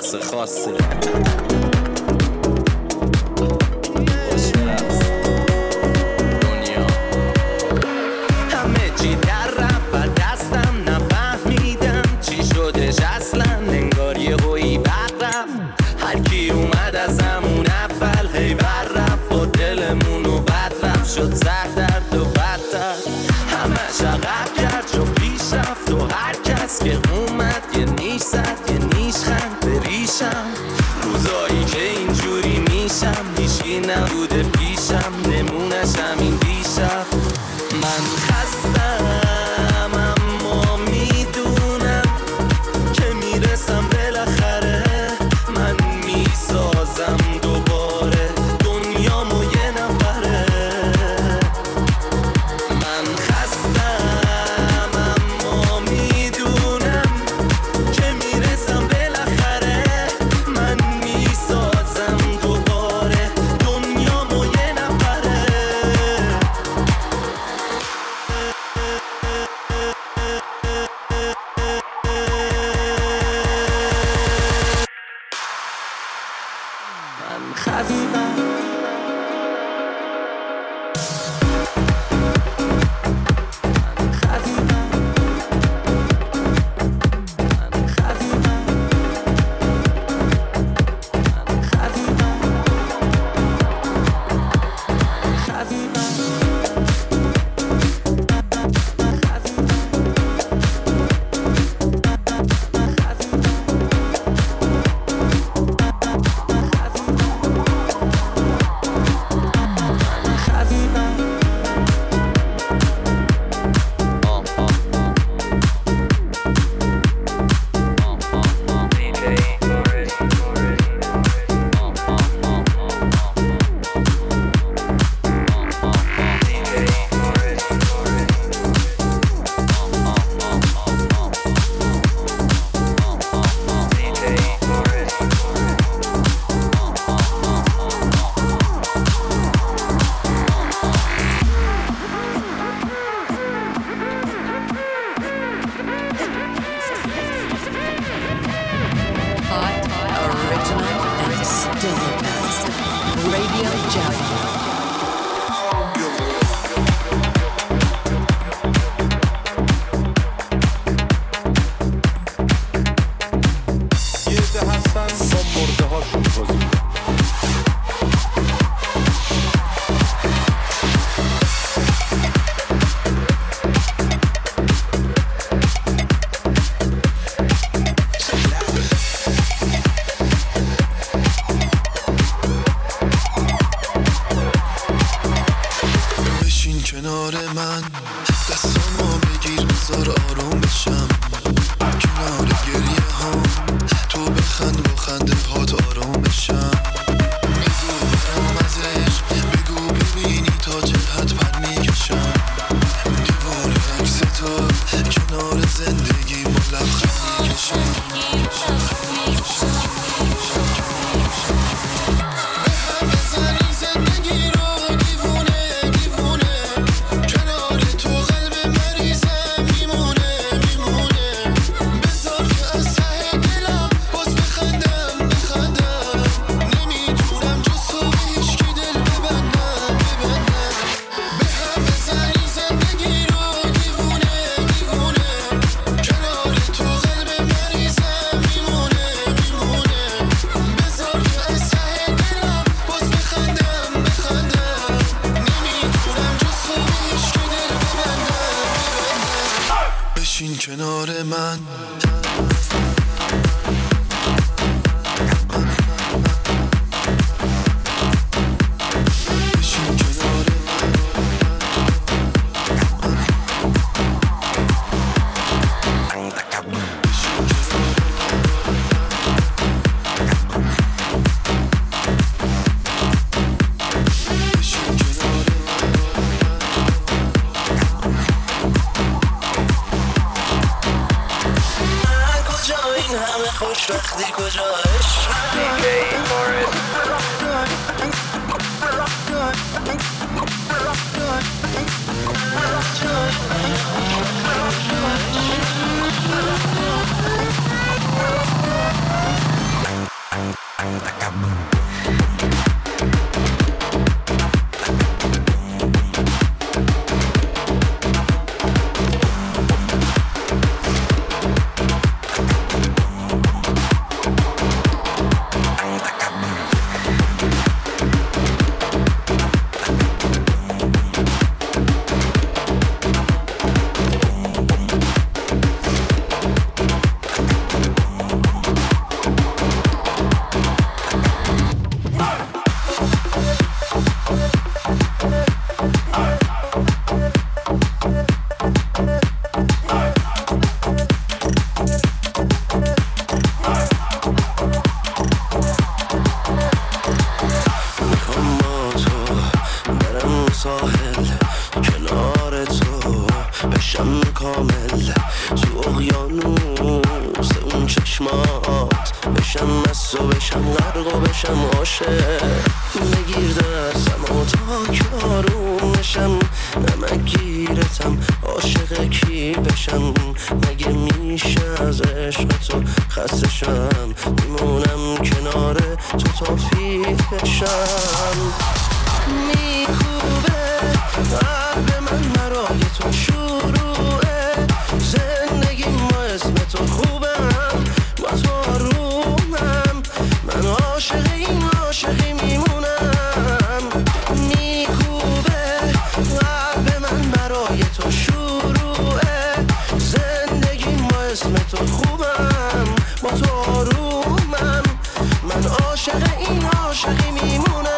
شخص خاصه. شد سر درد و بدتر همش عقب کرد چون پیش رفت و هر کس که اومد یه نیش زد یه نیش خند به ریشم. روزایی که اینجوری میشم هیچکی نبوده پیشم نمونش همین دیشب. من خستم اما میدونم که میرسم بالاخره. من میسازم دوباره دنیامو یه نفره. کنار من خوشبختی کجا عشق بشم مست و بشم غرق و بشم عاشق. بگیر دستم و تا که آروم نشم، نمگیرتم عاشق کی بشم. مگه میشه از عشق تو خسته شم، میمونم کنار تو تا پیر بشم. میکوبه قلب من برای تو شروعه، زندگیم با اسم تو خوبم، با تو آرومم، من عاشق این عاشقی میمونم. میکوبه قلب من برای تو شروعه، زندگیم با اسم تو خوبم، با تو آرومم، من عاشق این عاشقی میمونم.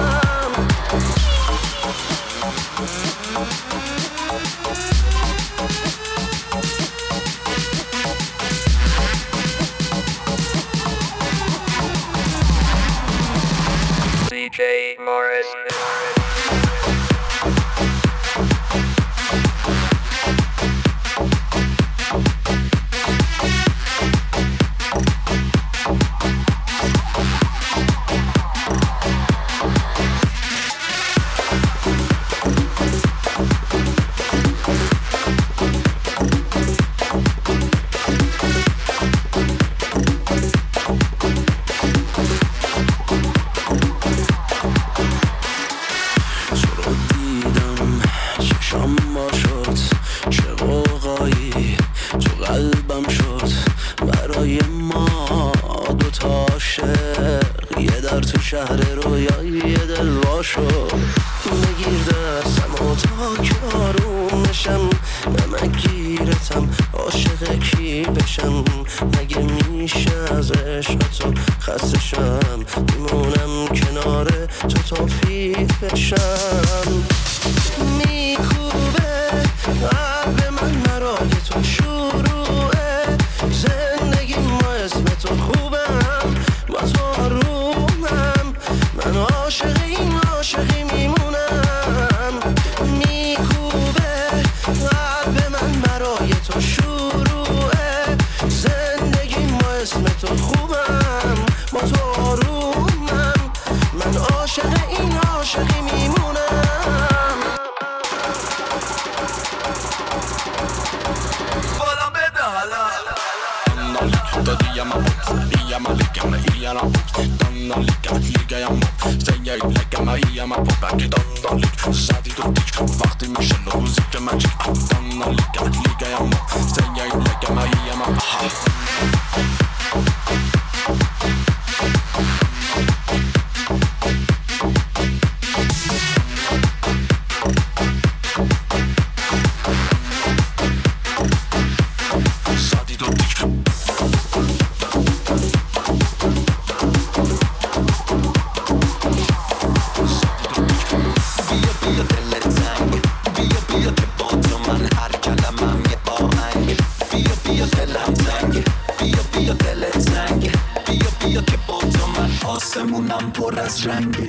DJ Morris. شهر رویایی دل باشو. بگیر دستم و تا که آروم نشم، نمگیرتم عاشق کی بشم. مگه میشه از عشق تو خسته شم، میمونم کنار تو تا پیر بشم. میکوبه قلب من برای تو شروعه، زندگیم با اسم تو خوبم، با تو آرومم، من عاشق این عاشقی میمونم. میکوبه قلب من برای تو شروعه، زندگیم با اسم تو خوبم، با تو آرومم، من عاشق این عاشقی میمونم. بالا بده حالا Då jag man bort, man ligga med i alla bort. Danna ligga jag mot. Säger jag lägga mig i man på back. Danna ligga, sadig och dick. Vart i mig själv och musika magic. Danna ligga jag mot. Säger jag lägga mig i man på back. آسمونم پر از رنگه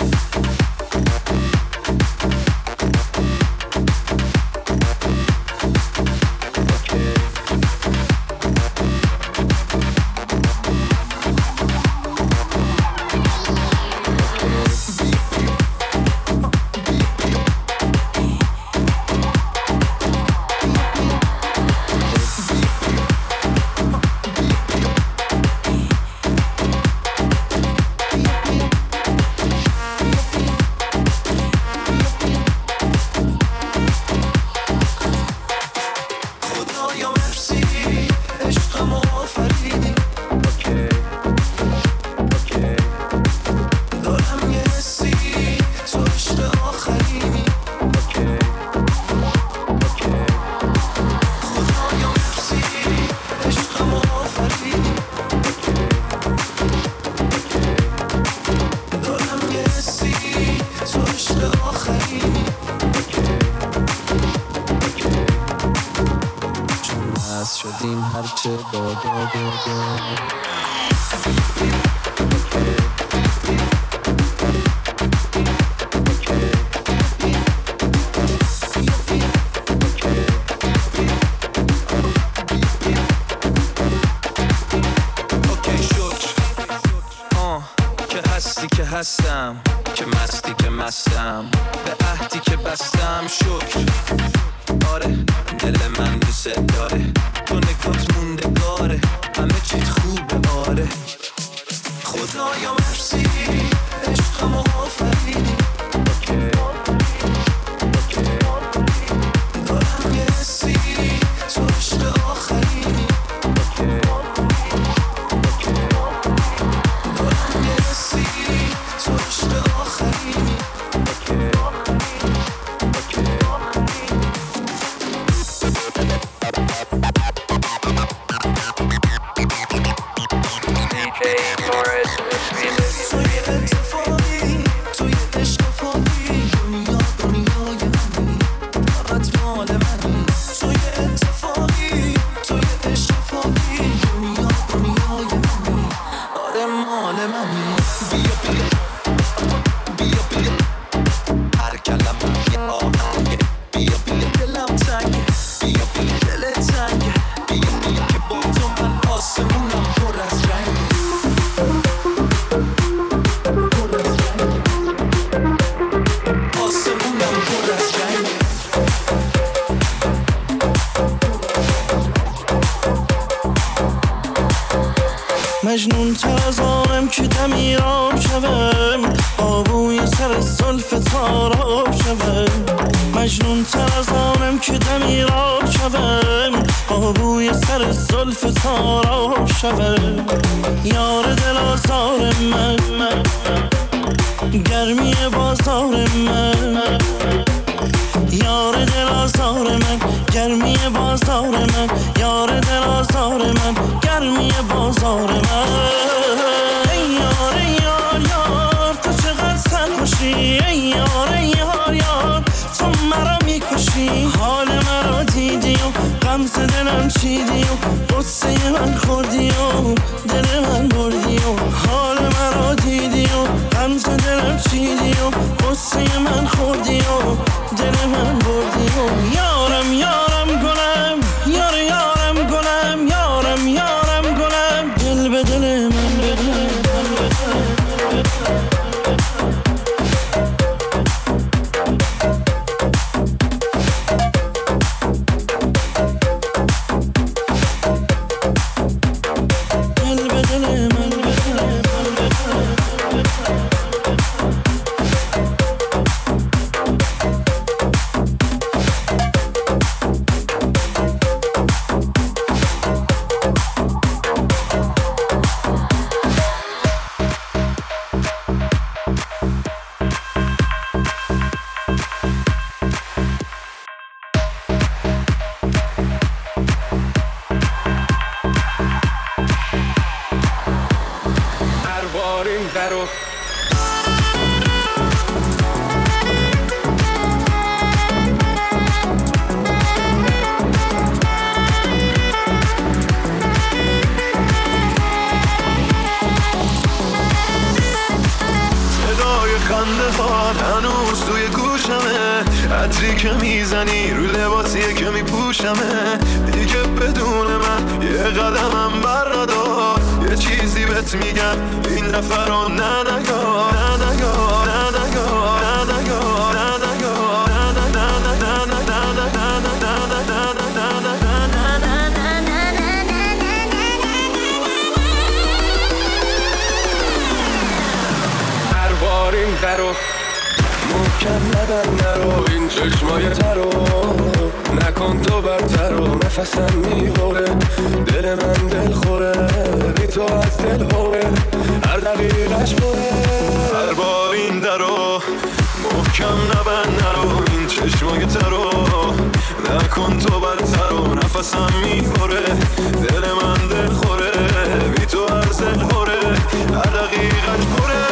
شدیم هرچه بادا هستم که مستی که مستم به عهدی که بستم شکر آره دل من دوست داره تو نگات موندگاره همه چیت خوبه آره خدایا مرسی عشقم و آفرینی دارم یه حسی تو عشق آخرینی دارم یه حسی تو عشق آخرینی مجنون تر از آنم که دمیراب شوم آبوی سر زلف تاراب شوم مجنون تر از آنم که دمیراب شوم آبوی سر زلف تاراب شوم یار دل آزار من گرمی بازار من یار دل آزار من گرمی بازار من یار دل آزار من گرمی بازار من ای یار یار تو چقدر سرخوشی ای یار یار تو مرا میکشی حال مرا دیدی و غمز دلم چیدی و قصه من خوردی و دل من بردی و حال مرا دیدی و غمز دلم چیدی و قصه من خوردی و دل من بردی و یارم گلم یارم گلم یارم گلم دل به دل من بده هنوز توی گوشمه عطری که میزنی رو لباسیه که میپوشمه دیگه بدون من یه قدمم بر ندار یه چیزی بهت میگم این نفر رو ندگار این درو محکم نبند نرو این چشمای ترو نکن تو برترو نفسم میباره دل من دل خوره بی تو از دل هوه هر دقیقش بره هر بار این درو محکم نبند نرو این چشمای ترو نکن تو برترو نفسم میباره دل من دل خوره بی تو از دل هوره هر دقیقش بره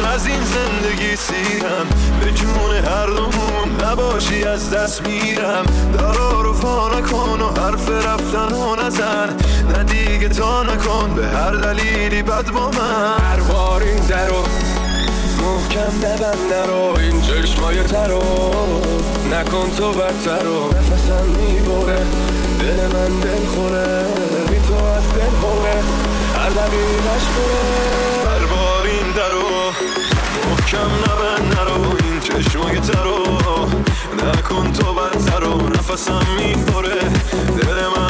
از این زندگی سیرم، به جون هر دومون نباشی از دست میرم. درا رو فا نکن و حرف رفتن و نزن، نه دیگه تا نکن به هر دلیلی بد با من. هر بار این درو محکم نبند، نرو این چشمای ترو نکن تو بدتر و نفسم میبره، دل من دل خوره، بی تو از دل خوره، هر دقیقش بره. هر بار این درو محکم نبند، نرو این چشمای ترو نکن تو بدتر و نفسم میبره، دل من